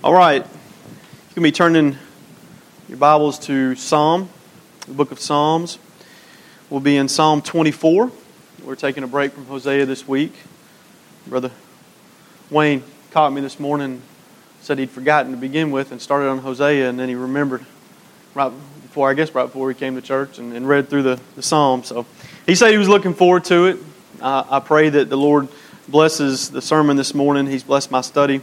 All right, you can be turning your Bibles to Psalm, the book of Psalms. We'll be in Psalm 24. We're taking a break from Hosea this week. Brother Wayne caught me this morning, said he'd forgotten to begin with and started on Hosea, and then he remembered right before he came to church and read through the Psalm. So he said he was looking forward to it. I pray that the Lord blesses the sermon this morning. He's blessed my study.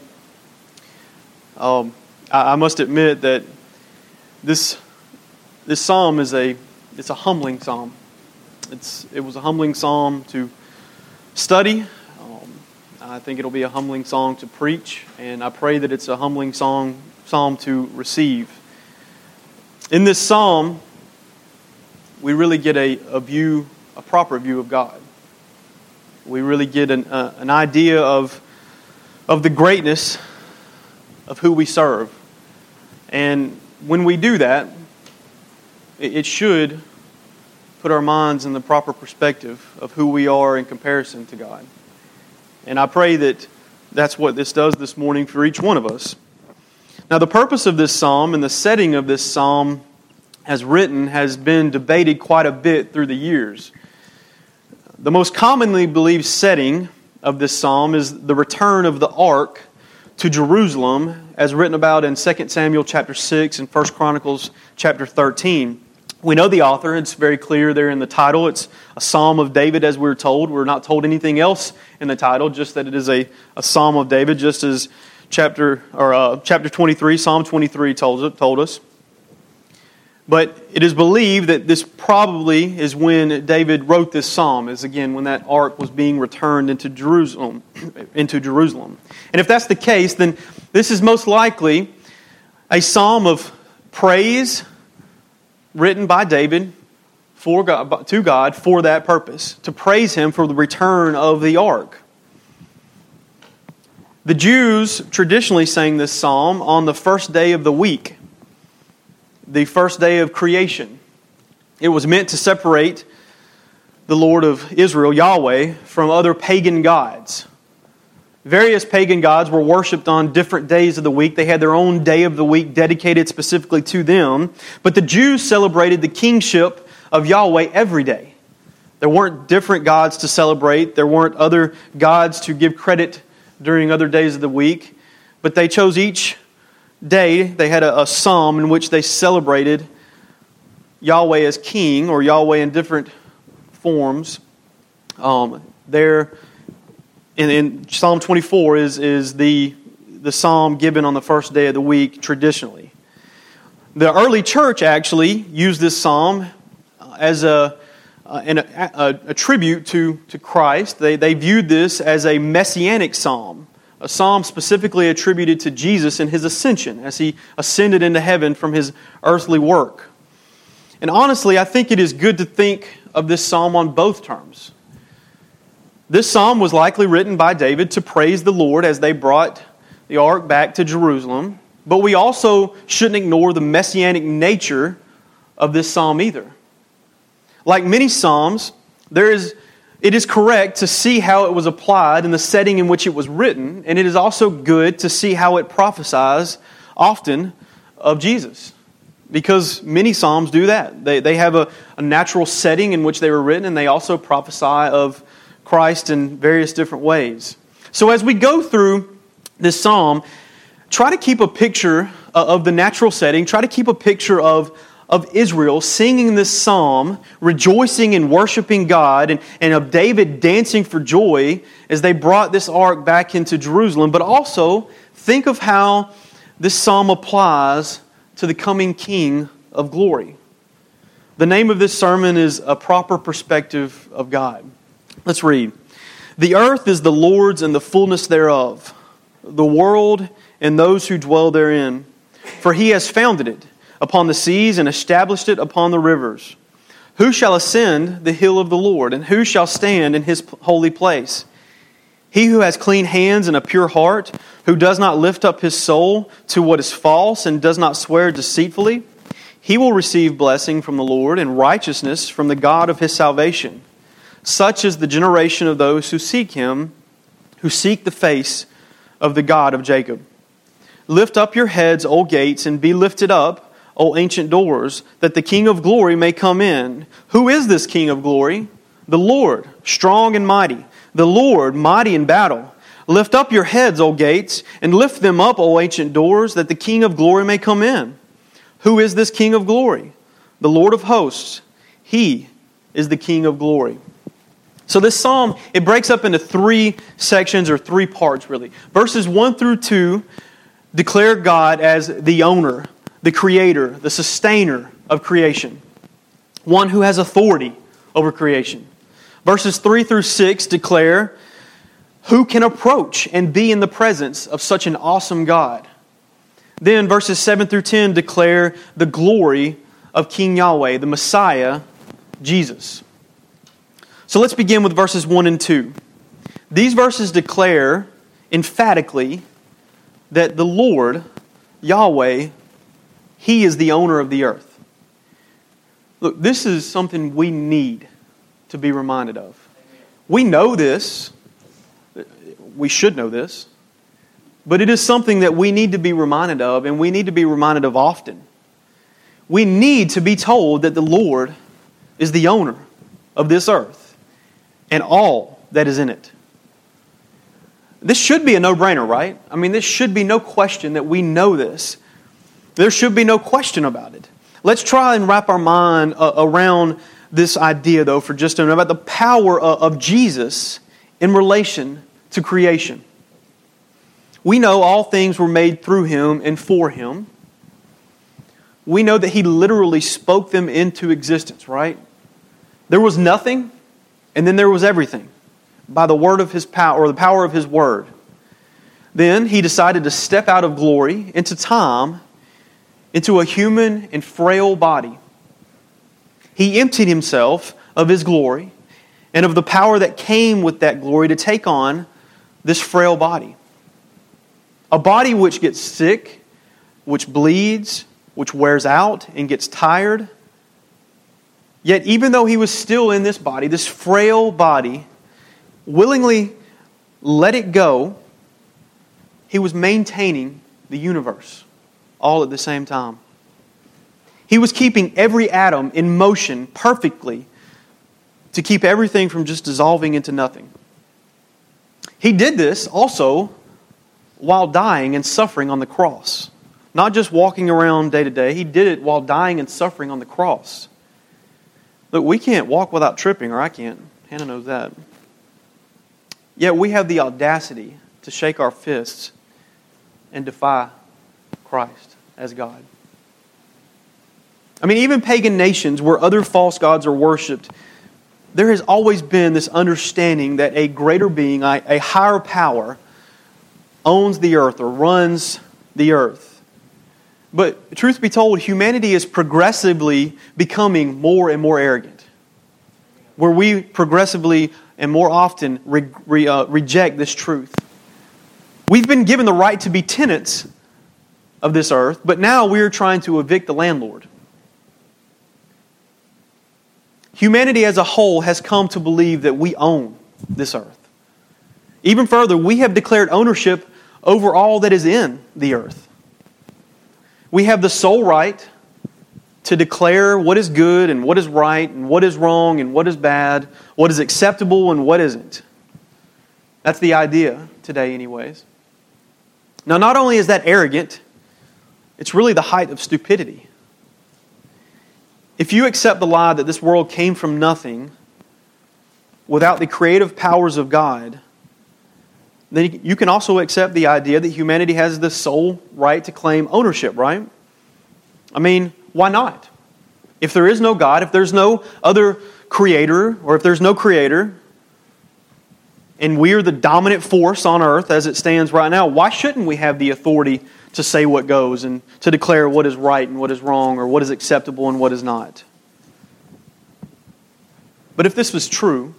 I must admit that this psalm it's a humbling psalm. It was a humbling psalm to study. I think it'll be a humbling song to preach, and I pray that it's a humbling psalm to receive. In this psalm, we really get a proper view of God. We really get an idea of the greatness of who we serve. And when we do that, it should put our minds in the proper perspective of who we are in comparison to God. And I pray that that's what this does this morning for each one of us. Now, the purpose of this psalm and the setting of this psalm as written has been debated quite a bit through the years. The most commonly believed setting of this psalm is the return of the ark to Jerusalem, as written about in 2 Samuel chapter 6 and 1 Chronicles chapter 13. We know the author. It's very clear there in the title. It's a Psalm of David, as we're told. We're not told anything else in the title, just that it is a Psalm of David, just as chapter 23, Psalm 23 told us. But it is believed that this probably is when David wrote this psalm, is again when that ark was being returned into Jerusalem. And if that's the case, then this is most likely a psalm of praise written by David to God for that purpose, to praise Him for the return of the ark. The Jews traditionally sang this psalm on the first day of the week, the first day of creation. It was meant to separate the Lord of Israel, Yahweh, from other pagan gods. Various pagan gods were worshipped on different days of the week. They had their own day of the week dedicated specifically to them. But the Jews celebrated the kingship of Yahweh every day. There weren't different gods to celebrate. There weren't other gods to give credit during other days of the week. But they chose each day, they had a psalm in which they celebrated Yahweh as king, or Yahweh in different forms. There in Psalm 24 is the psalm given on the first day of the week traditionally. The early church actually used this psalm as a tribute to Christ. They viewed this as a messianic psalm. A psalm specifically attributed to Jesus and His ascension as He ascended into heaven from His earthly work. And honestly, I think it is good to think of this psalm on both terms. This psalm was likely written by David to praise the Lord as they brought the ark back to Jerusalem. But we also shouldn't ignore the messianic nature of this psalm either. Like many psalms, it is correct to see how it was applied in the setting in which it was written, and it is also good to see how it prophesies often of Jesus. Because many psalms do that. They have a natural setting in which they were written, and they also prophesy of Christ in various different ways. So as we go through this psalm, try to keep a picture of the natural setting, try to keep a picture of Israel singing this psalm, rejoicing and worshiping God, and of David dancing for joy as they brought this ark back into Jerusalem. But also, think of how this psalm applies to the coming King of glory. The name of this sermon is A Proper Perspective of God. Let's read. The earth is the Lord's and the fullness thereof, the world and those who dwell therein. For He has founded it upon the seas and established it upon the rivers. Who shall ascend the hill of the Lord, and who shall stand in His holy place? He who has clean hands and a pure heart, who does not lift up his soul to what is false and does not swear deceitfully, he will receive blessing from the Lord and righteousness from the God of his salvation. Such is the generation of those who seek Him, who seek the face of the God of Jacob. Lift up your heads, O gates, and be lifted up, O ancient doors, that the King of glory may come in. Who is this King of glory? The Lord, strong and mighty. The Lord, mighty in battle. Lift up your heads, O gates, and lift them up, O ancient doors, that the King of glory may come in. Who is this King of glory? The Lord of hosts. He is the King of glory. So this psalm, it breaks up into three sections or three parts really. Verses 1 through 2 declare God as the owner, the creator, the sustainer of creation. One who has authority over creation. Verses 3 through 6 declare who can approach and be in the presence of such an awesome God. Then verses 7 through 10 declare the glory of King Yahweh, the Messiah, Jesus. So let's begin with verses 1 and 2. These verses declare emphatically that the Lord, Yahweh, He is the owner of the earth. Look, this is something we need to be reminded of. We know this. We should know this. But it is something that we need to be reminded of, and we need to be reminded of often. We need to be told that the Lord is the owner of this earth and all that is in it. This should be a no-brainer, right? I mean, this should be no question that we know this. There should be no question about it. Let's try and wrap our mind around this idea, though, for just a minute, about the power of Jesus in relation to creation. We know all things were made through Him and for Him. We know that He literally spoke them into existence, right? There was nothing, and then there was everything by the word of His power, or the power of His word. Then He decided to step out of glory into time, into a human and frail body. He emptied Himself of His glory and of the power that came with that glory to take on this frail body. A body which gets sick, which bleeds, which wears out and gets tired. Yet even though He was still in this body, this frail body, willingly let it go, He was maintaining the universe all at the same time. He was keeping every atom in motion perfectly to keep everything from just dissolving into nothing. He did this also while dying and suffering on the cross. Not just walking around day to day. He did it while dying and suffering on the cross. Look, we can't walk without tripping, or I can't. Hannah knows that. Yet we have the audacity to shake our fists and defy Christ as God. I mean, even pagan nations where other false gods are worshipped, there has always been this understanding that a greater being, a higher power, owns the earth or runs the earth. But truth be told, humanity is progressively becoming more and more arrogant. Where we progressively and more often reject this truth. We've been given the right to be tenants of this earth, but now we are trying to evict the landlord. Humanity as a whole has come to believe that we own this earth. Even further, we have declared ownership over all that is in the earth. We have the sole right to declare what is good and what is right and what is wrong and what is bad, what is acceptable and what isn't. That's the idea today anyways. Now, not only is that arrogant, it's really the height of stupidity. If you accept the lie that this world came from nothing without the creative powers of God, then you can also accept the idea that humanity has the sole right to claim ownership, right? I mean, why not? If there is no God, if there's no other creator, or if there's no creator, and we are the dominant force on earth as it stands right now, why shouldn't we have the authority to say what goes and to declare what is right and what is wrong, or what is acceptable and what is not? But if this was true,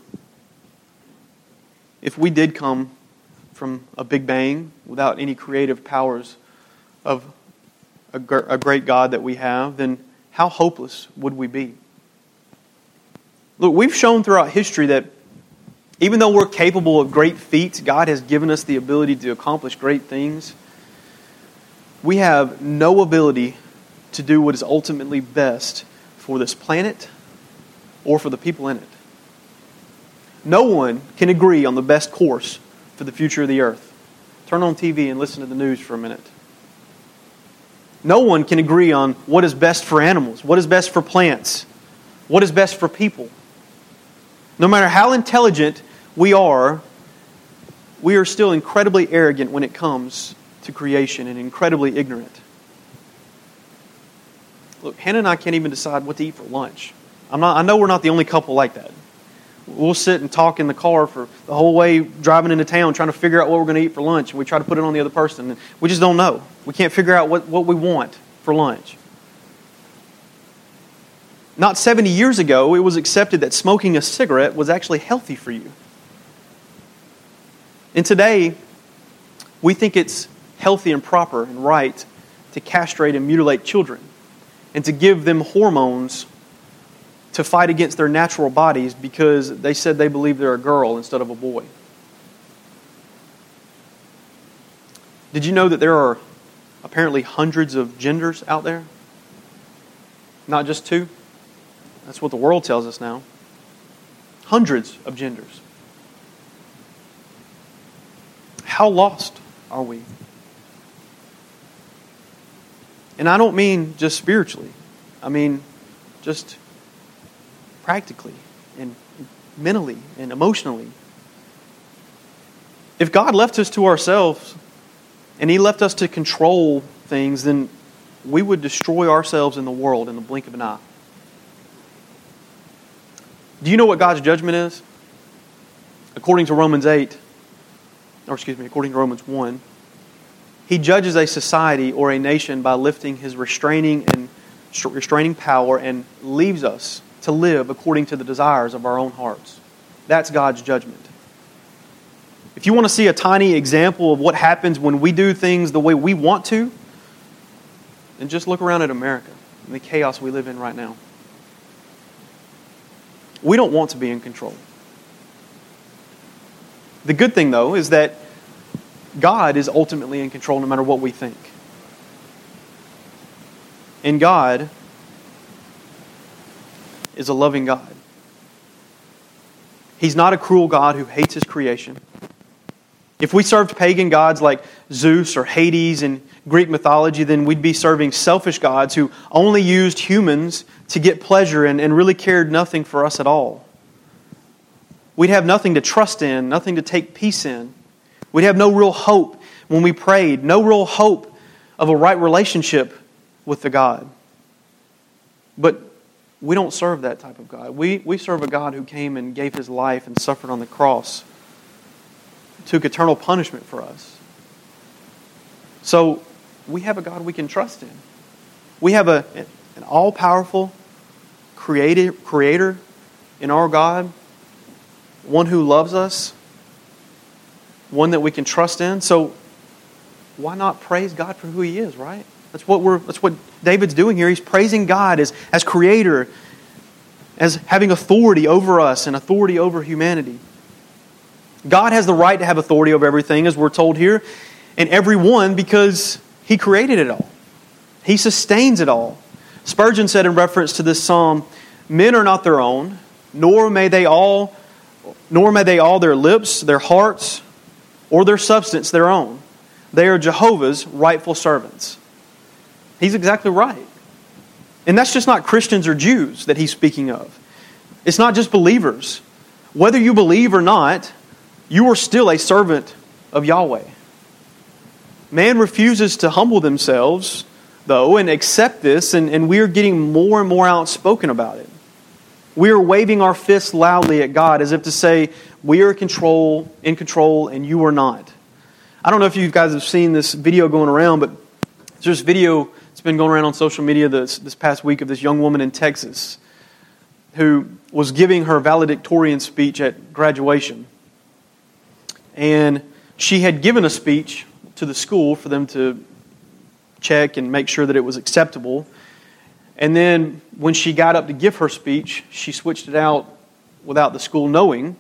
if we did come from a big bang without any creative powers of a great God that we have, then how hopeless would we be? Look, we've shown throughout history that even though we're capable of great feats, God has given us the ability to accomplish great things. we have no ability to do what is ultimately best for this planet or for the people in it. No one can agree on the best course for the future of the earth. Turn on TV and listen to the news for a minute. No one can agree on what is best for animals, what is best for plants, what is best for people. No matter how intelligent we are still incredibly arrogant when it comes to creation and incredibly ignorant. Look, Hannah and I can't even decide what to eat for lunch. I know we're not the only couple like that. We'll sit and talk in the car for the whole way driving into town trying to figure out what we're going to eat for lunch, and we try to put it on the other person. And we just don't know. We can't figure out what we want for lunch. Not 70 years ago, it was accepted that smoking a cigarette was actually healthy for you. And today, we think it's healthy and proper and right to castrate and mutilate children and to give them hormones to fight against their natural bodies because they said they believe they're a girl instead of a boy. Did you know that there are apparently hundreds of genders out there? Not just two. That's what the world tells us now. Hundreds of genders. How lost are we? And I don't mean just spiritually. I mean just practically and mentally and emotionally. If God left us to ourselves and He left us to control things, then we would destroy ourselves in the world in the blink of an eye. Do you know what God's judgment is? According to Romans 1, He judges a society or a nation by lifting His restraining power and leaves us to live according to the desires of our own hearts. That's God's judgment. If you want to see a tiny example of what happens when we do things the way we want to, then just look around at America and the chaos we live in right now. We don't want to be in control. The good thing, though, is that God is ultimately in control no matter what we think. And God is a loving God. He's not a cruel God who hates His creation. If we served pagan gods like Zeus or Hades in Greek mythology, then we'd be serving selfish gods who only used humans to get pleasure and really cared nothing for us at all. We'd have nothing to trust in, nothing to take peace in. We'd have no real hope when we prayed, no real hope of a right relationship with the God. But we don't serve that type of God. We serve a God who came and gave His life and suffered on the cross, took eternal punishment for us. So we have a God we can trust in. We have an all-powerful creator in our God, one who loves us, one that we can trust in. So why not praise God for who He is, right? That's what David's doing here. He's praising God as creator, as having authority over us and authority over humanity. God has the right to have authority over everything, as we're told here, and everyone, because He created it all. He sustains it all. Spurgeon said in reference to this psalm, "Men are not their own, nor may they all their lips, their hearts, or their substance their own. They are Jehovah's rightful servants." He's exactly right. And that's just not Christians or Jews that he's speaking of. It's not just believers. Whether you believe or not, you are still a servant of Yahweh. Man refuses to humble themselves, though, and accept this, and we are getting more and more outspoken about it. We are waving our fists loudly at God as if to say, we are in control, and you are not. I don't know if you guys have seen this video going around, but there's this video that's been going around on social media this past week of this young woman in Texas who was giving her valedictorian speech at graduation. And she had given a speech to the school for them to check and make sure that it was acceptable. And then when she got up to give her speech, she switched it out without the school knowing.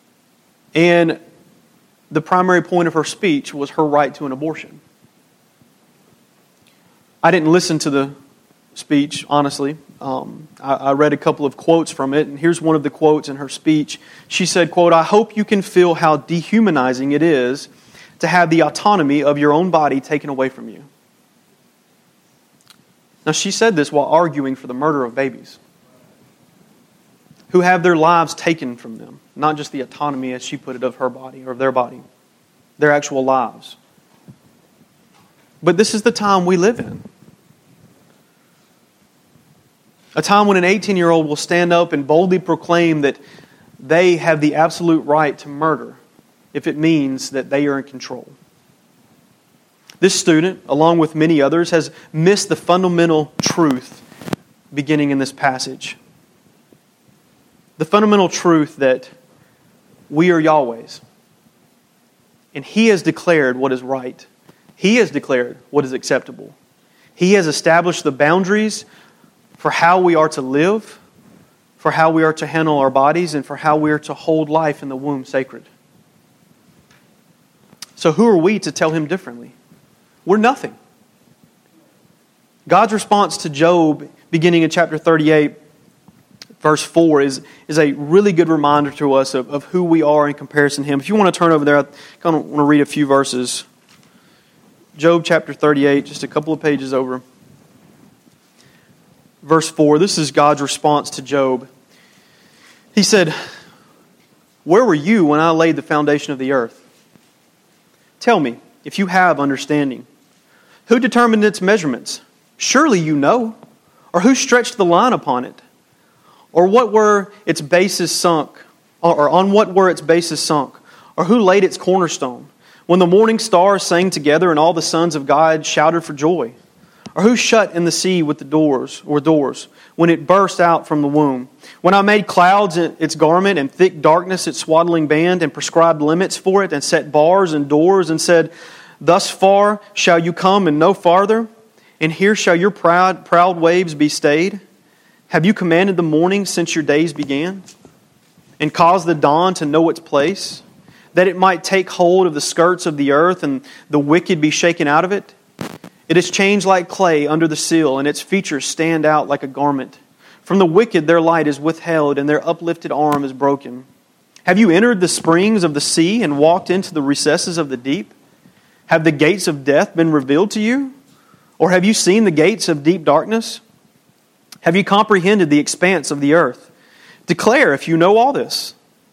And the primary point of her speech was her right to an abortion. I didn't listen to the speech, honestly. I read a couple of quotes from it, and here's one of the quotes in her speech. She said, quote, "I hope you can feel how dehumanizing it is to have the autonomy of your own body taken away from you." Now, she said this while arguing for the murder of babies who have their lives taken from them. Not just the autonomy, as she put it, of her body or of their body. Their actual lives. But this is the time we live in. A time when an 18-year-old will stand up and boldly proclaim that they have the absolute right to murder if it means that they are in control. This student, along with many others, has missed the fundamental truth beginning in this passage. The fundamental truth that we are Yahweh's. And He has declared what is right. He has declared what is acceptable. He has established the boundaries for how we are to live, for how we are to handle our bodies, and for how we are to hold life in the womb sacred. So who are we to tell Him differently? We're nothing. God's response to Job, beginning in chapter 38, verse 4, is a really good reminder to us of who we are in comparison to Him. If you want to turn over there, I kind of want to read a few verses. Job chapter 38, just a couple of pages over. Verse 4, this is God's response to Job. He said, "Where were you when I laid the foundation of the earth? Tell me, if you have understanding. Who determined its measurements? Surely you know. Or who stretched the line upon it? Or what were its bases sunk? Or on what were its bases sunk? Or who laid its cornerstone? When the morning stars sang together and all the sons of God shouted for joy? Or who shut in the sea with the doors, when it burst out from the womb? When I made clouds its garment and thick darkness its swaddling band, and prescribed limits for it, and set bars and doors, and said, Thus far shall you come and no farther, and here shall your proud waves be stayed? Have you commanded the morning since your days began, and caused the dawn to know its place, that it might take hold of the skirts of the earth, and the wicked be shaken out of it? It is changed like clay under the seal, and its features stand out like a garment. From the wicked their light is withheld, and their uplifted arm is broken. Have you entered the springs of the sea, and walked into the recesses of the deep? Have the gates of death been revealed to you? Or have you seen the gates of deep darkness? Have you comprehended the expanse of the earth? Declare if you know all this.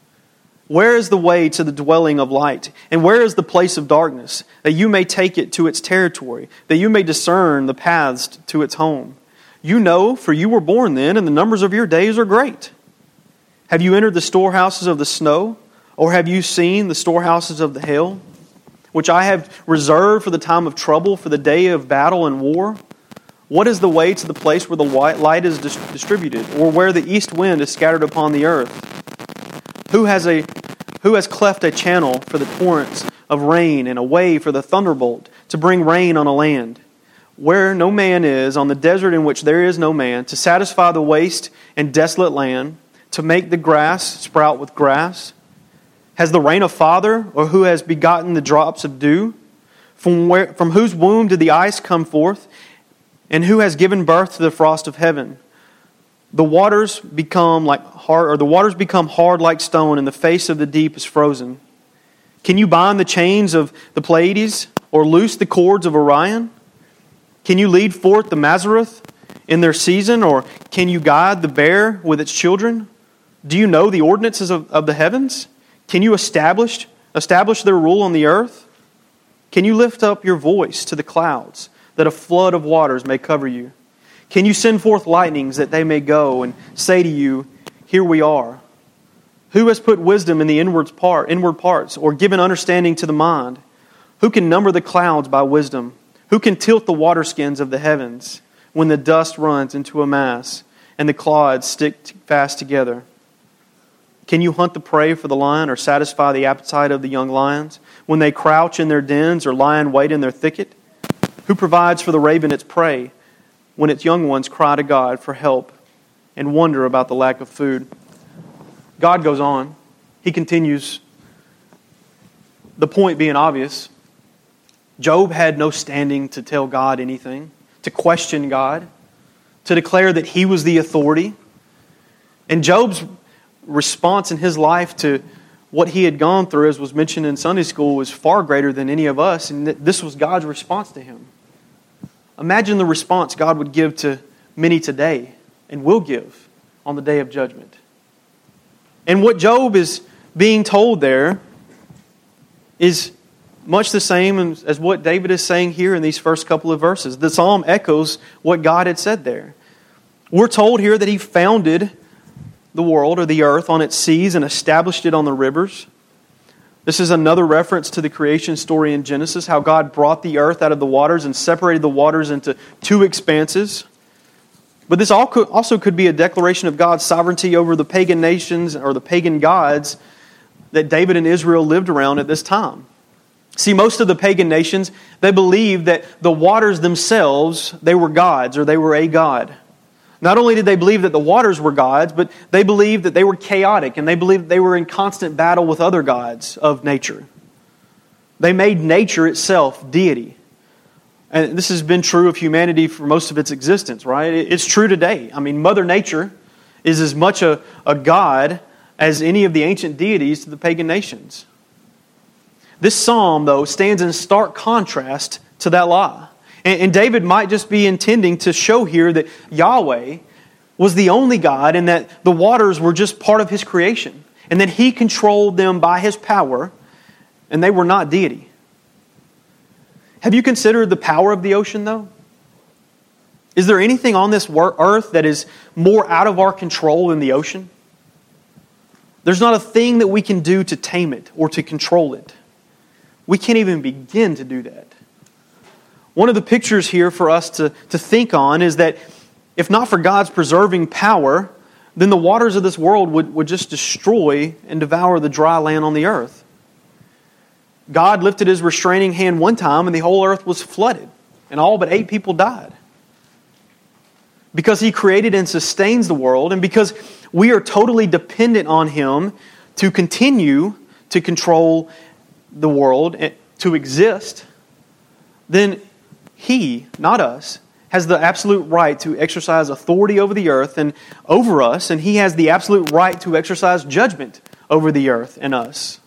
Where is the way to the dwelling of light? And where is the place of darkness, that you may take it to its territory, that you may discern the paths to its home? You know, for you were born then, and the numbers of your days are great. Have you entered the storehouses of the snow? Or have you seen the storehouses of the hail, which I have reserved for the time of trouble, for the day of battle and war? What is the way to the place where the light is distributed, or where the east wind is scattered upon the earth? Who has cleft a channel for the torrents of rain, and a way for the thunderbolt to bring rain on a land? Where no man is, on the desert in which there is no man, to satisfy the waste and desolate land, to make the grass sprout with grass? Has the rain a father, or who has begotten the drops of dew? From whose womb did the ice come forth, and who has given birth to the frost of heaven? The waters become hard like stone, and the face of the deep is frozen. Can you bind the chains of the Pleiades, or loose the cords of Orion? Can you lead forth the Mazzaroth in their season, or can you guide the bear with its children? Do you know the ordinances of the heavens? Can you establish their rule on the earth? Can you lift up your voice to the clouds, that a flood of waters may cover you? Can you send forth lightnings that they may go and say to you, Here we are? Who has put wisdom in the inward parts, or given understanding to the mind? Who can number the clouds by wisdom? Who can tilt the waterskins of the heavens, when the dust runs into a mass, and the clods stick fast together? Can you hunt the prey for the lion, or satisfy the appetite of the young lions, when they crouch in their dens, or lie in wait in their thicket? Who provides for the raven its prey, when its young ones cry to God for help and wonder about the lack of food? God goes on. He continues. The point being obvious. Job had no standing to tell God anything, to question God, to declare that He was the authority. And Job's response in his life to what he had gone through, as was mentioned in Sunday school, was far greater than any of us, and this was God's response to him. Imagine the response God would give to many today, and will give on the day of judgment. And what Job is being told there is much the same as what David is saying here in these first couple of verses. The psalm echoes what God had said there. We're told here that He founded the world or the earth on its seas and established it on the rivers. This is another reference to the creation story in Genesis, how God brought the earth out of the waters and separated the waters into two expanses. But this also could be a declaration of God's sovereignty over the pagan nations or the pagan gods that David and Israel lived around at this time. See, most of the pagan nations, they believed that the waters themselves, they were gods or they were a god. Not only did they believe that the waters were gods, but they believed that they were chaotic and they believed they were in constant battle with other gods of nature. They made nature itself deity. And this has been true of humanity for most of its existence, right? It's true today. I mean, Mother Nature is as much a god as any of the ancient deities to the pagan nations. This psalm, though, stands in stark contrast to that lie. And David might just be intending to show here that Yahweh was the only God and that the waters were just part of His creation. And that He controlled them by His power and they were not deity. Have you considered the power of the ocean, though? Is there anything on this earth that is more out of our control than the ocean? There's not a thing that we can do to tame it or to control it. We can't even begin to do that. One of the pictures here for us to think on is that if not for God's preserving power, then the waters of this world would just destroy and devour the dry land on the earth. God lifted His restraining hand one time and the whole earth was flooded and all but 8 people died. Because He created and sustains the world and because we are totally dependent on Him to continue to control the world, to exist, then He, not us, has the absolute right to exercise authority over the earth and over us, and He has the absolute right to exercise judgment over the earth and us.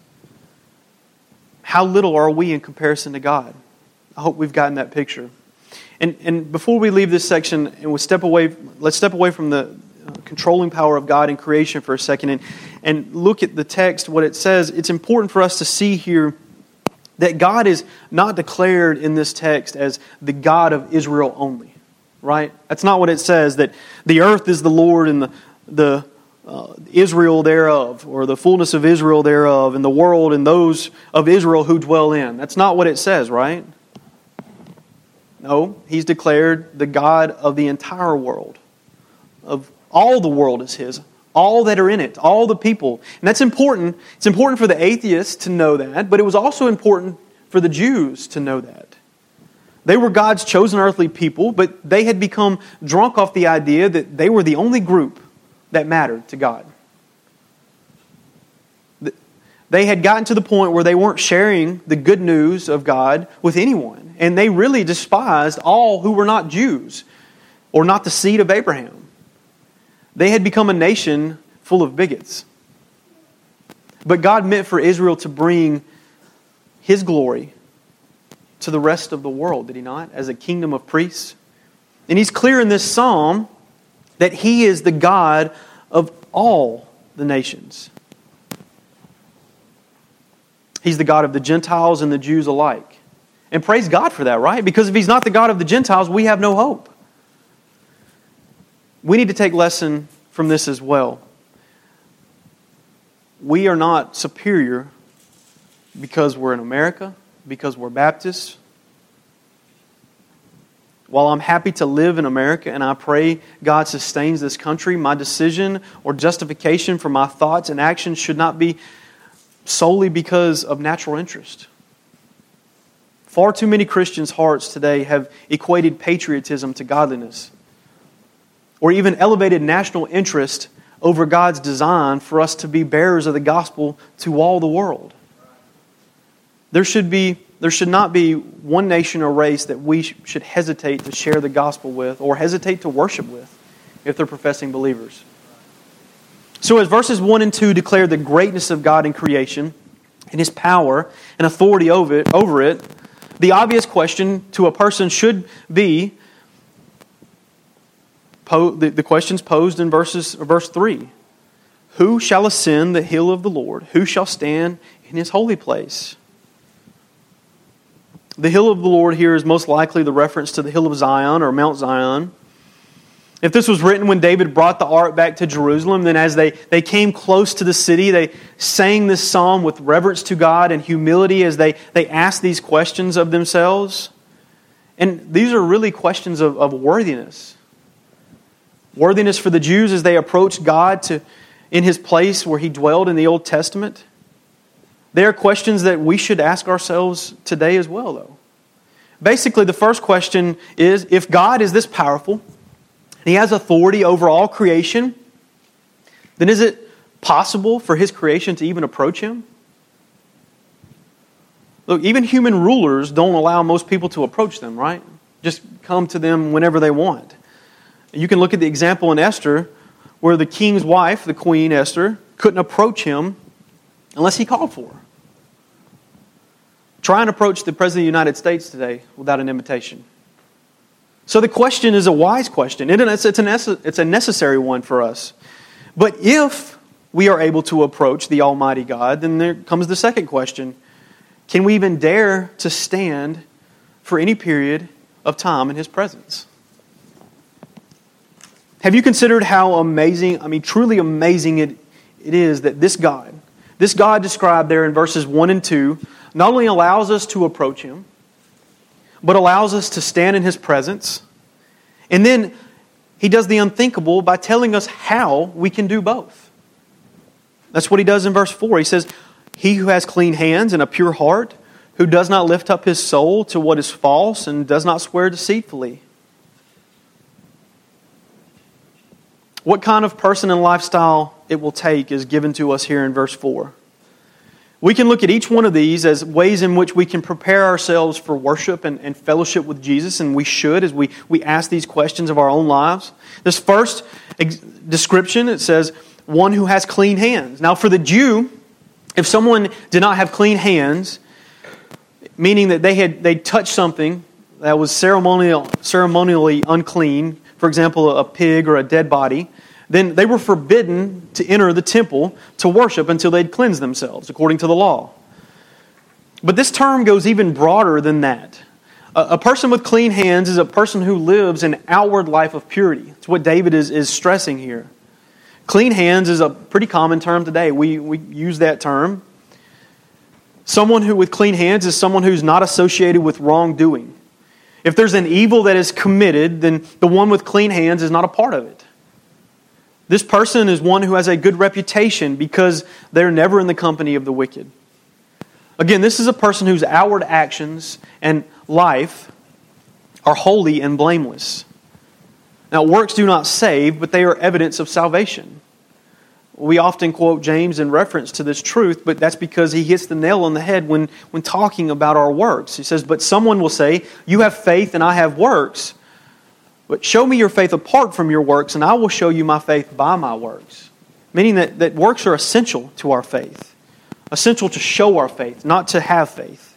How little are we in comparison to God? I hope we've gotten that picture. And before we leave this section and let's step away from the controlling power of God in creation for a second and look at the text, what it says. It's important for us to see here that God is not declared in this text as the God of Israel only, right? That's not what it says, that the earth is the Lord and the Israel thereof, or the fullness of Israel thereof, and the world and those of Israel who dwell in. That's not what it says, right? No, He's declared the God of the entire world. Of all the world is His. All that are in it. All the people. And that's important. It's important for the atheists to know that, but it was also important for the Jews to know that. They were God's chosen earthly people, but they had become drunk off the idea that they were the only group that mattered to God. They had gotten to the point where they weren't sharing the good news of God with anyone. And they really despised all who were not Jews or not the seed of Abraham. They had become a nation full of bigots. But God meant for Israel to bring His glory to the rest of the world, did He not? As a kingdom of priests. And He's clear in this psalm that He is the God of all the nations. He's the God of the Gentiles and the Jews alike. And praise God for that, right? Because if He's not the God of the Gentiles, we have no hope. We need to take lesson from this as well. We are not superior because we're in America, because we're Baptists. While I'm happy to live in America and I pray God sustains this country, my decision or justification for my thoughts and actions should not be solely because of natural interest. Far too many Christians' hearts today have equated patriotism to godliness, or even elevated national interest over God's design for us to be bearers of the gospel to all the world. There should be there should not be one nation or race that we should hesitate to share the gospel with or hesitate to worship with if they're professing believers. So as verses 1 and 2 declare the greatness of God in creation and His power and authority over it, the obvious question to a person should be the questions posed in verse 3. Who shall ascend the hill of the Lord? Who shall stand in His holy place? The hill of the Lord here is most likely the reference to the hill of Zion or Mount Zion. If this was written when David brought the ark back to Jerusalem, then as they came close to the city, they sang this psalm with reverence to God and humility as they asked these questions of themselves. And these are really questions of worthiness. Worthiness for the Jews as they approached God in His place where He dwelled in the Old Testament. They are questions that we should ask ourselves today as well, though. Basically, the first question is, if God is this powerful, He has authority over all creation, then is it possible for His creation to even approach Him? Look, even human rulers don't allow most people to approach them, right? Just come to them whenever they want. You can look at the example in Esther, where the king's wife, the Queen Esther, couldn't approach him unless he called for her. Try and approach the President of the United States today without an invitation. So the question is a wise question. It's a necessary one for us. But if we are able to approach the Almighty God, then there comes the second question. Can we even dare to stand for any period of time in His presence? Have you considered how amazing, truly amazing it is that this God described there in verses 1 and 2, not only allows us to approach Him, but allows us to stand in His presence. And then He does the unthinkable by telling us how we can do both. That's what He does in verse 4. He says, He who has clean hands and a pure heart, who does not lift up his soul to what is false and does not swear deceitfully. What kind of person and lifestyle it will take is given to us here in verse 4. We can look at each one of these as ways in which we can prepare ourselves for worship and fellowship with Jesus, and we should as we ask these questions of our own lives. This first description, it says, one who has clean hands. Now for the Jew, if someone did not have clean hands, meaning that they touched something that was ceremonially unclean, for example, a pig or a dead body, then they were forbidden to enter the temple to worship until they'd cleansed themselves, according to the law. But this term goes even broader than that. A person with clean hands is a person who lives an outward life of purity. It's what David is stressing here. Clean hands is a pretty common term today. We use that term. Someone who with clean hands is someone who's not associated with wrongdoing. If there's an evil that is committed, then the one with clean hands is not a part of it. This person is one who has a good reputation because they're never in the company of the wicked. Again, this is a person whose outward actions and life are holy and blameless. Now, works do not save, but they are evidence of salvation. We often quote James in reference to this truth, but that's because he hits the nail on the head when talking about our works. He says, but someone will say, you have faith and I have works, but show me your faith apart from your works, and I will show you my faith by my works. Meaning that works are essential to our faith. Essential to show our faith, not to have faith.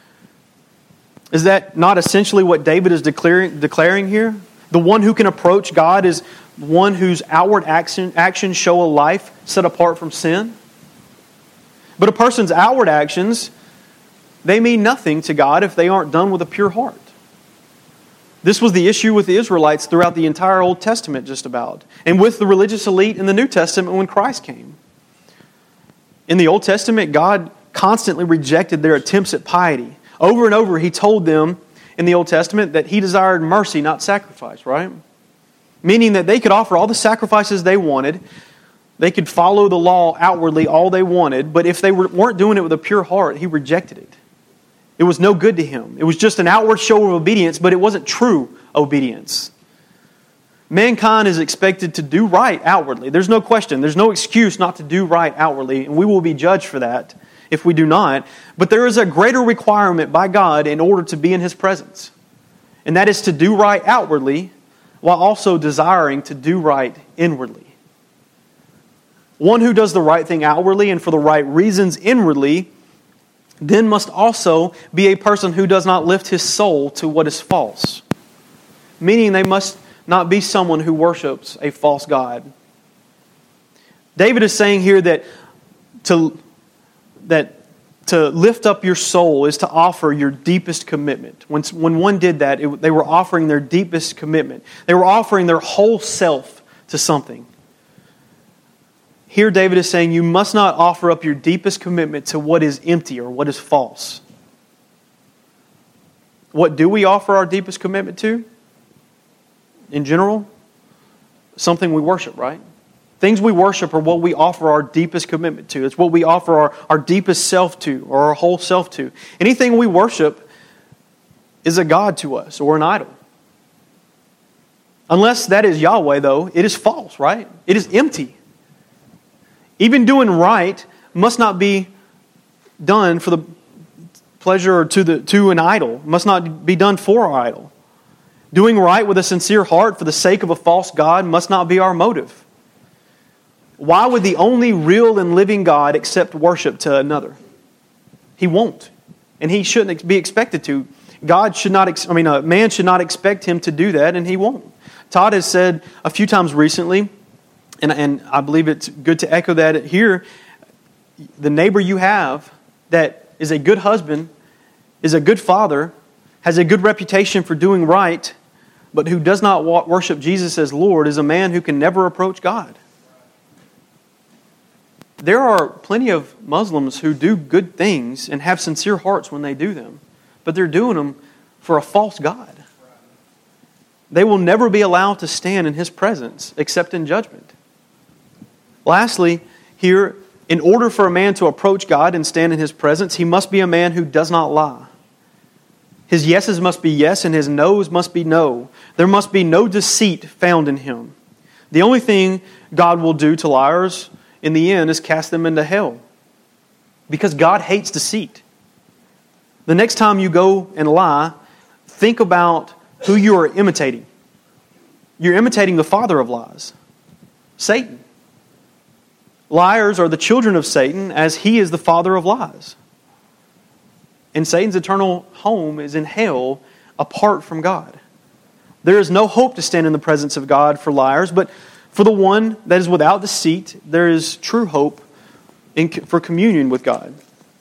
Is that not essentially what David is declaring here? The one who can approach God is one whose outward actions show a life set apart from sin. But a person's outward actions, they mean nothing to God if they aren't done with a pure heart. This was the issue with the Israelites throughout the entire Old Testament, just about. And with the religious elite in the New Testament when Christ came. In the Old Testament, God constantly rejected their attempts at piety. Over and over, He told them in the Old Testament that He desired mercy, not sacrifice, right? Meaning that they could offer all the sacrifices they wanted. They could follow the law outwardly all they wanted. But if they weren't doing it with a pure heart, He rejected it. It was no good to Him. It was just an outward show of obedience, but it wasn't true obedience. Mankind is expected to do right outwardly. There's no question. There's no excuse not to do right outwardly, and we will be judged for that. if we do not. But there is a greater requirement by God in order to be in His presence. And that is to do right outwardly while also desiring to do right inwardly. One who does the right thing outwardly and for the right reasons inwardly then must also be a person who does not lift his soul to what is false. Meaning they must not be someone who worships a false god. David is saying here that to lift up your soul is to offer your deepest commitment. When one did that, they were offering their deepest commitment. They were offering their whole self to something. Here David is saying you must not offer up your deepest commitment to what is empty or what is false. What do we offer our deepest commitment to? In general, something we worship, right? Things we worship are what we offer our deepest commitment to. It's what we offer our deepest self to, or our whole self to. Anything we worship is a god to us, or an idol. Unless that is Yahweh, though, it is false, right? It is empty. Even doing right must not be done for the pleasure or to an idol. Must not be done for our idol. Doing right with a sincere heart for the sake of a false god must not be our motive. Why would the only real and living God accept worship to another? He won't. And He shouldn't be expected to. Man should not expect Him to do that, and He won't. Todd has said a few times recently, and I believe it's good to echo that here, the neighbor you have that is a good husband, is a good father, has a good reputation for doing right, but who does not worship Jesus as Lord, is a man who can never approach God. There are plenty of Muslims who do good things and have sincere hearts when they do them, but they're doing them for a false god. They will never be allowed to stand in His presence except in judgment. Lastly, here, in order for a man to approach God and stand in His presence, he must be a man who does not lie. His yeses must be yes and his noes must be no. There must be no deceit found in him. The only thing God will do to liars in the end is cast them into hell. Because God hates deceit. The next time you go and lie, think about who you are imitating. You're imitating the father of lies, Satan. Liars are the children of Satan, as he is the father of lies. And Satan's eternal home is in hell apart from God. There is no hope to stand in the presence of God for liars, but for the one that is without deceit, there is true hope for communion with God.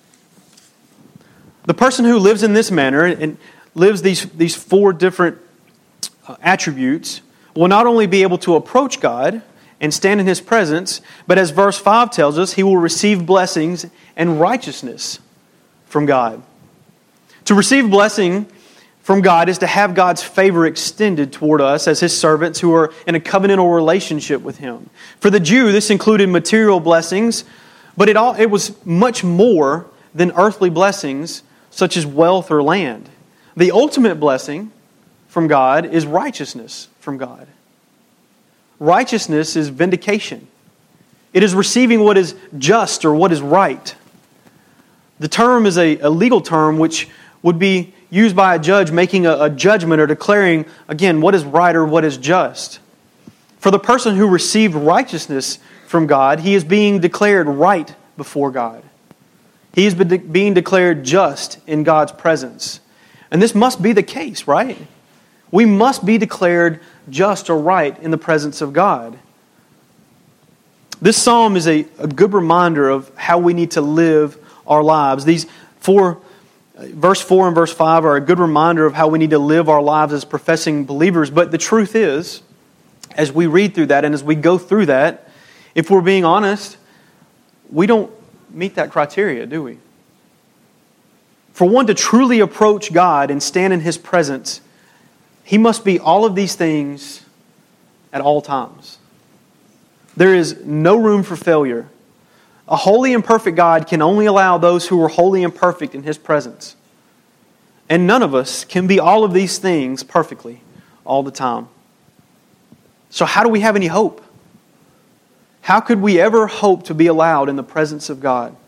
The person who lives in this manner and lives these four different attributes will not only be able to approach God and stand in His presence, but as verse 5 tells us, he will receive blessings and righteousness from God. To receive blessing from God is to have God's favor extended toward us as His servants who are in a covenantal relationship with Him. For the Jew, this included material blessings, but it was much more than earthly blessings such as wealth or land. The ultimate blessing from God is righteousness from God. Righteousness is vindication. It is receiving what is just or what is right. The term is a legal term which would be used by a judge making a judgment or declaring, again, what is right or what is just. For the person who received righteousness from God, he is being declared right before God. He is being declared just in God's presence. And this must be the case, right? We must be declared just or right in the presence of God. This psalm is a good reminder of how we need to live our lives. These verse 4 and verse 5 are a good reminder of how we need to live our lives as professing believers. But the truth is, as we read through that and as we go through that, if we're being honest, we don't meet that criteria, do we? For one to truly approach God and stand in His presence, he must be all of these things at all times. There is no room for failure. A holy and perfect God can only allow those who are holy and perfect in His presence. And none of us can be all of these things perfectly all the time. So how do we have any hope? How could we ever hope to be allowed in the presence of God?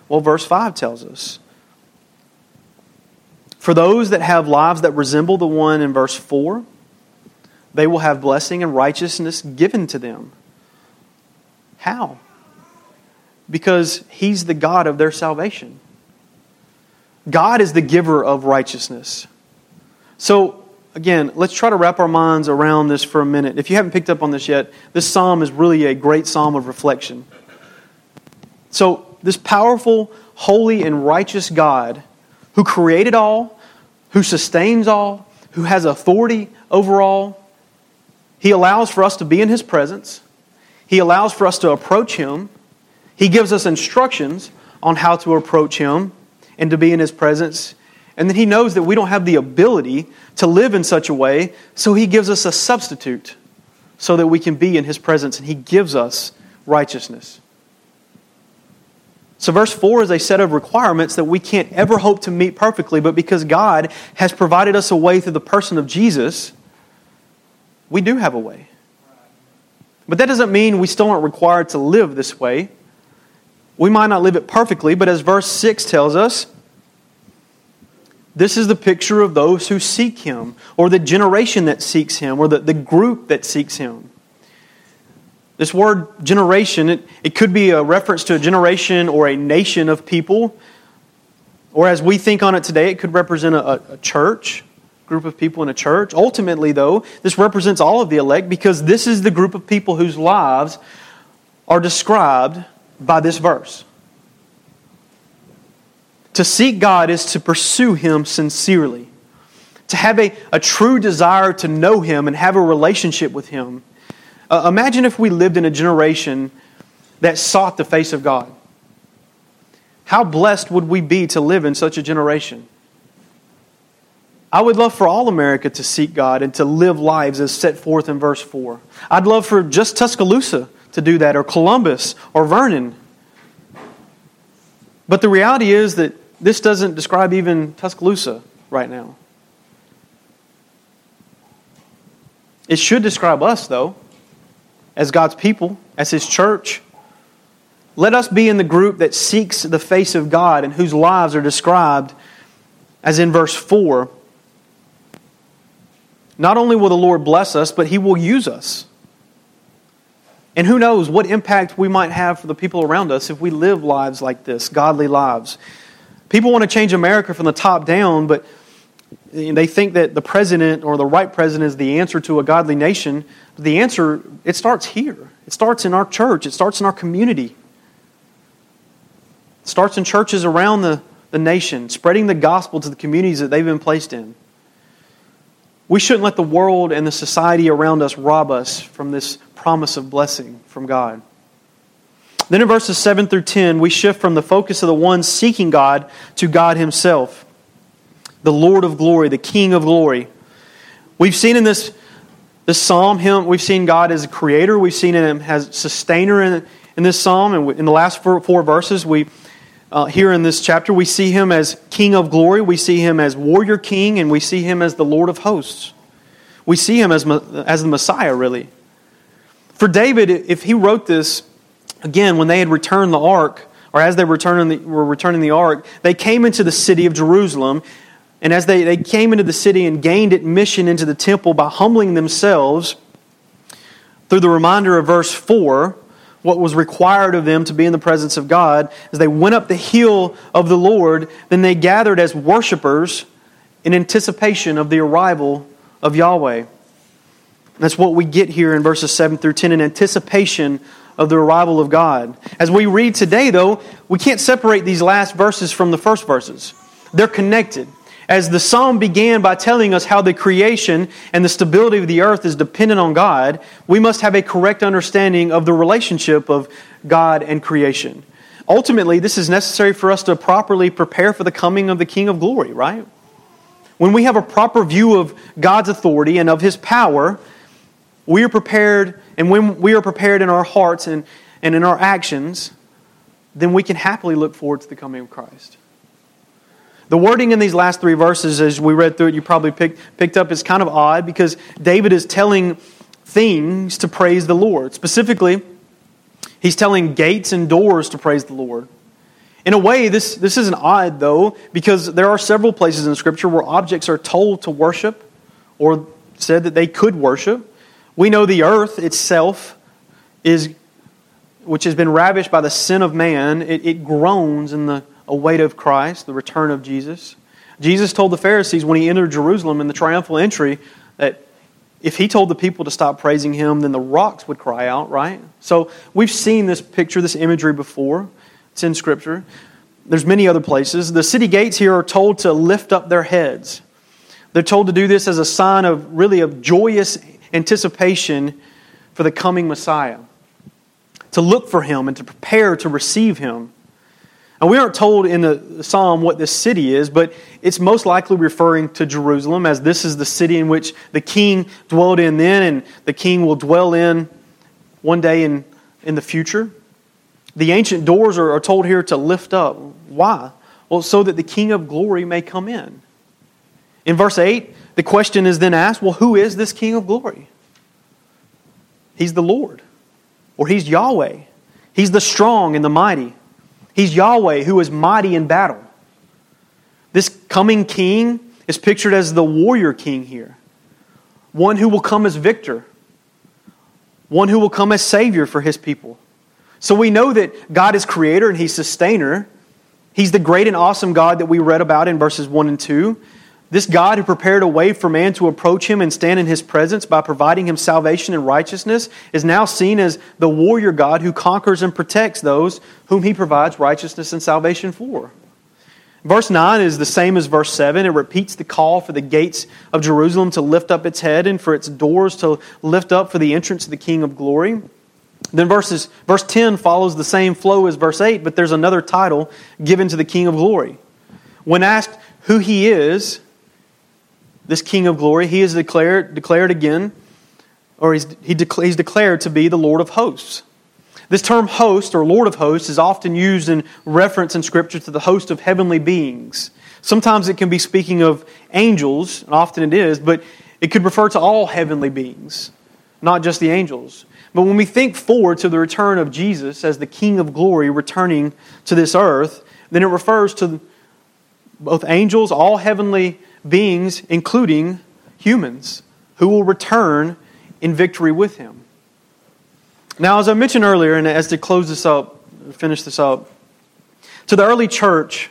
Well, verse 5 tells us. For those that have lives that resemble the one in verse 4, they will have blessing and righteousness given to them. How? Because He's the God of their salvation. God is the giver of righteousness. So, again, let's try to wrap our minds around this for a minute. If you haven't picked up on this yet, this psalm is really a great psalm of reflection. So, this powerful, holy, and righteous God who created all, who sustains all, who has authority over all, He allows for us to be in His presence. He allows for us to approach Him. He gives us instructions on how to approach Him and to be in His presence. And then He knows that we don't have the ability to live in such a way, so He gives us a substitute so that we can be in His presence, and He gives us righteousness. So verse 4 is a set of requirements that we can't ever hope to meet perfectly, but because God has provided us a way through the person of Jesus, we do have a way. But that doesn't mean we still aren't required to live this way. We might not live it perfectly, but as verse 6 tells us, this is the picture of those who seek Him, or the generation that seeks Him, or the group that seeks Him. This word generation, it could be a reference to a generation or a nation of people. Or as we think on it today, it could represent a church, group of people in a church. Ultimately, though, this represents all of the elect because this is the group of people whose lives are described by this verse. To seek God is to pursue Him sincerely. To have a true desire to know Him and have a relationship with Him. Imagine if we lived in a generation that sought the face of God. How blessed would we be to live in such a generation? I would love for all America to seek God and to live lives as set forth in verse 4. I'd love for just Tuscaloosa to do that, or Columbus, or Vernon. But the reality is that this doesn't describe even Tuscaloosa right now. It should describe us, though, as God's people, as His church. Let us be in the group that seeks the face of God and whose lives are described as in verse 4. Not only will the Lord bless us, but He will use us. And who knows what impact we might have for the people around us if we live lives like this, godly lives. People want to change America from the top down, but they think that the president or the right president is the answer to a godly nation. The answer, it starts here. It starts in our church. It starts in our community. It starts in churches around the nation, spreading the gospel to the communities that they've been placed in. We shouldn't let the world and the society around us rob us from this promise of blessing from God. Then in verses 7 through 10, we shift from the focus of the one seeking God to God Himself, the Lord of glory, the King of glory. We've seen in this psalm, we've seen God as a creator. We've seen Him as sustainer in this psalm. And in the last four verses, here in this chapter, we see Him as King of glory. We see Him as warrior king. And we see Him as the Lord of hosts. We see Him as the Messiah, really. For David, if he wrote this, again, when they had returned the ark, or as they were returning the ark, they came into the city of Jerusalem. And as they came into the city and gained admission into the temple by humbling themselves, through the reminder of verse 4, what was required of them to be in the presence of God, as they went up the hill of the Lord, then they gathered as worshipers in anticipation of the arrival of Yahweh. And that's what we get here in verses 7 through 10, in anticipation of the arrival of God. As we read today, though, we can't separate these last verses from the first verses. They're connected. As the psalm began by telling us how the creation and the stability of the earth is dependent on God, we must have a correct understanding of the relationship of God and creation. Ultimately, this is necessary for us to properly prepare for the coming of the King of glory, right? When we have a proper view of God's authority and of His power, we are prepared, and when we are prepared in our hearts and in our actions, then we can happily look forward to the coming of Christ. The wording in these last three verses, as we read through it, you probably picked up, is kind of odd because David is telling things to praise the Lord. Specifically, he's telling gates and doors to praise the Lord. In a way, this isn't odd, though, because there are several places in Scripture where objects are told to worship or said that they could worship. We know the earth itself, which has been ravished by the sin of man, it groans in the await of Christ, the return of Jesus. Jesus told the Pharisees when he entered Jerusalem in the triumphal entry that if he told the people to stop praising him, then the rocks would cry out, right? So we've seen this picture, this imagery before. It's in Scripture. There's many other places. The city gates here are told to lift up their heads. They're told to do this as a sign of joyous anticipation for the coming Messiah. To look for him and to prepare to receive him. And we aren't told in the psalm what this city is, but it's most likely referring to Jerusalem, as this is the city in which the king dwelled in then, and the king will dwell in one day in the future. The ancient doors are told here to lift up. Why? Well, so that the King of glory may come in. In verse 8, the question is then asked, well, who is this King of glory? He's the Lord, or He's Yahweh. He's the strong and the mighty. He's Yahweh who is mighty in battle. This coming king is pictured as the warrior king here. One who will come as victor. One who will come as savior for His people. So we know that God is creator and He's sustainer. He's the great and awesome God that we read about in verses 1 and 2. This God who prepared a way for man to approach Him and stand in His presence by providing him salvation and righteousness is now seen as the warrior God who conquers and protects those whom He provides righteousness and salvation for. Verse 9 is the same as verse 7. It repeats the call for the gates of Jerusalem to lift up its head and for its doors to lift up for the entrance of the King of glory. Then verse 10 follows the same flow as verse 8, but there's another title given to the King of glory. When asked who He is, this King of glory, He is declared again, or he's declared to be the Lord of hosts. This term host or Lord of hosts is often used in reference in Scripture to the host of heavenly beings. Sometimes it can be speaking of angels, and often it is, but it could refer to all heavenly beings, not just the angels. But when we think forward to the return of Jesus as the King of glory returning to this earth, then it refers to both angels, all heavenly beings, including humans, who will return in victory with Him. Now, as I mentioned earlier, and as to finish this up, to the early church,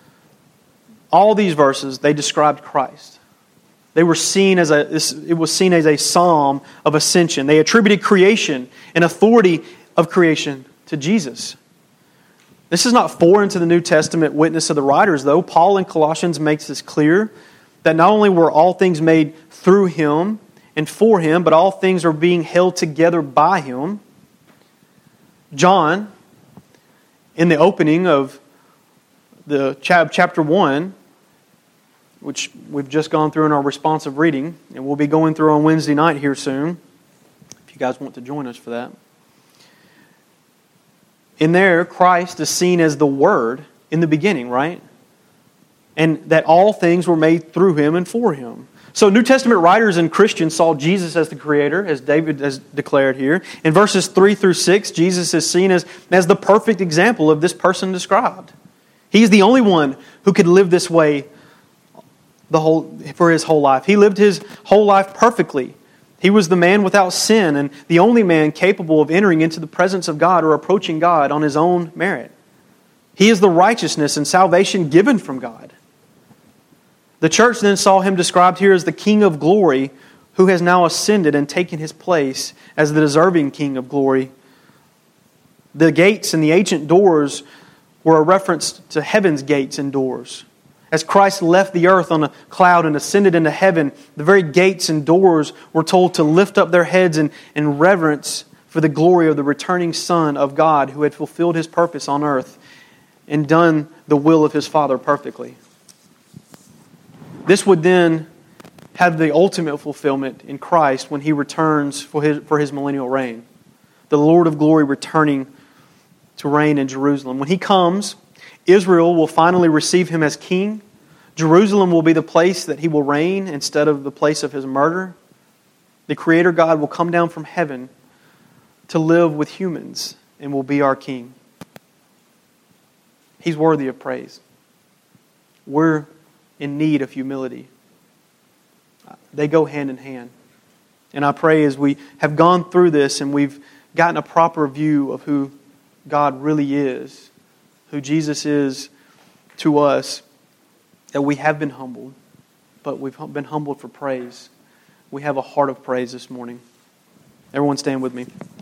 all these verses, they described Christ. It was seen as a psalm of ascension. They attributed creation and authority of creation to Jesus. This is not foreign to the New Testament witness of the writers, though. Paul in Colossians makes this clear, that not only were all things made through Him and for Him, but all things are being held together by Him. John, in the opening of the chapter 1, which we've just gone through in our responsive reading, and we'll be going through on Wednesday night here soon, if you guys want to join us for that. In there, Christ is seen as the Word in the beginning, right? And that all things were made through Him and for Him. So New Testament writers and Christians saw Jesus as the Creator, as David has declared here. In verses 3 through 6, Jesus is seen as the perfect example of this person described. He's the only one who could live this way for His whole life. He lived His whole life perfectly. He was the man without sin and the only man capable of entering into the presence of God or approaching God on his own merit. He is the righteousness and salvation given from God. The church then saw Him described here as the King of glory, who has now ascended and taken His place as the deserving King of glory. The gates and the ancient doors were a reference to heaven's gates and doors. As Christ left the earth on a cloud and ascended into heaven, the very gates and doors were told to lift up their heads in reverence for the glory of the returning Son of God who had fulfilled His purpose on earth and done the will of His Father perfectly. This would then have the ultimate fulfillment in Christ when He returns for His millennial reign. The Lord of glory returning to reign in Jerusalem. When He comes, Israel will finally receive Him as king. Jerusalem will be the place that He will reign instead of the place of His murder. The Creator God will come down from heaven to live with humans and will be our king. He's worthy of praise. We're in need of humility. They go hand in hand. And I pray as we have gone through this and we've gotten a proper view of who God really is, who Jesus is to us, that we have been humbled, but we've been humbled for praise. We have a heart of praise this morning. Everyone stand with me.